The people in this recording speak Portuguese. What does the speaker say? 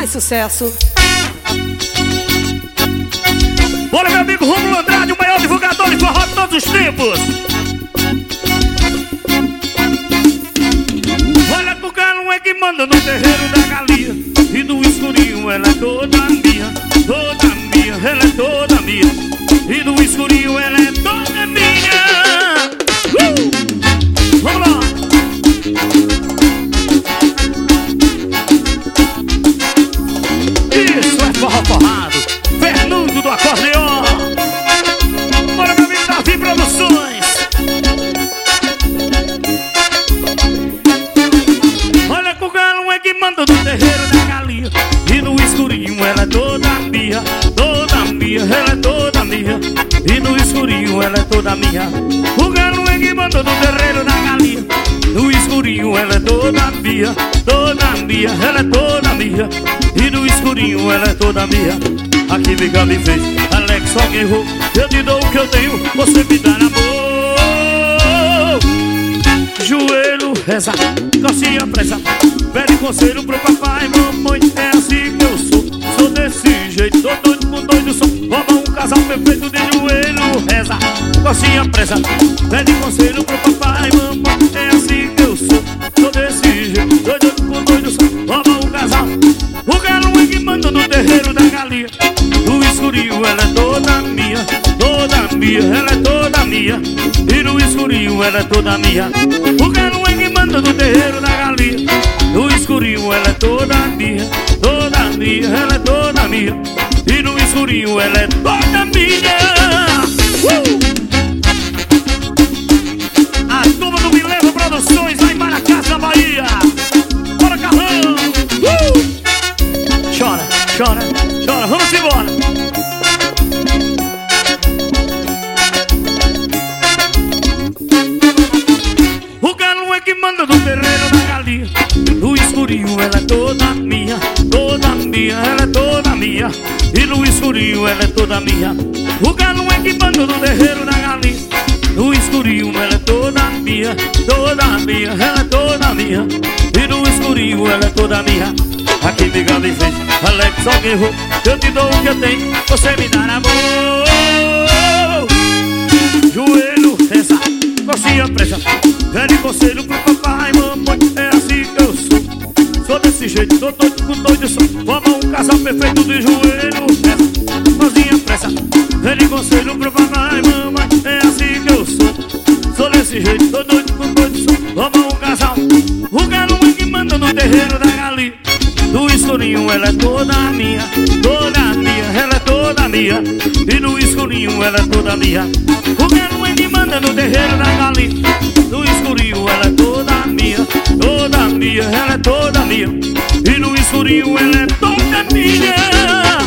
mais sucesso. Bora, meu amigo Rômulo Andrade, o maior divulgador de forró de todos os tempos. Olha pro galo é que manda no terreiro da galinha, e no escurinho ela é toda minha, ela é toda minha, e no escurinho ela é toda minha. Vamos lá! Isso é forró forrado, Fernando do acordeon. Bora, meu amigo Davi Produções. Olha que o galo é que manda no terreiro da galinha, e no escurinho ela é toda minha, ela é toda minha, e no escurinho ela é toda minha. O galo é que manda no terreiro da galinha, no escurinho ela é toda minha, ela é toda minha, e no escurinho ela é toda minha. A química me fez, Alex só que errou. Eu te dou o que eu tenho, você me dá amor. Joelho, reza, calcinha pressa, pede conselho pro papai, mamãe. É assim que eu sou, sou desse jeito, tô doido com doido sou. Forma um casal perfeito de joelho, reza, calcinha pressa, pede conselho pro papai, mamãe. É assim que eu sou, sou desse jeito, tô doido com doido sou. Forma um casal. O galo é que manda no terreiro da galinha, no escurinho ela é toda minha, ela é toda minha, e no escurinho ela é toda minha. O galo é que manda no terreiro da galinha, no escurinho ela é toda minha, ela é toda minha, e no escurinho ela é toda minha. A turma do Mileva Produções lá em Maracás, na Bahia. Bora, Carlão! Chora, chora, chora, vamos embora. O galo é que manda no terreiro da galinha, no escurinho ela é toda minha, ela é toda minha, e no escurinho ela é toda minha. O galo é que manda no terreiro da galinha, no escurinho ela é toda minha, ela é toda minha, e no escurinho ela é toda minha. A química me fez, Alex só que errou. Eu te dou o que eu tenho, você me dá amor. Joelho, reza, calcinha pressa, pede conselho pro papai, mamãe. É assim que eu sou, sou desse jeito, tô doido com doido sou. Forma um casal perfeito de joelho, reza, calcinha pressa, pede conselho pro papai, mamãe. É assim que eu sou desse jeito, tô doido com doido sou. Forma um casal. O galo é que manda no terreiro da galinha, no escurinho ela é toda minha, ela é toda minha, e no escurinho ela é toda minha. O galo é que manda no terreiro da galinha, no escurinho ela é toda minha, ela é toda minha, e no escurinho ela é toda minha.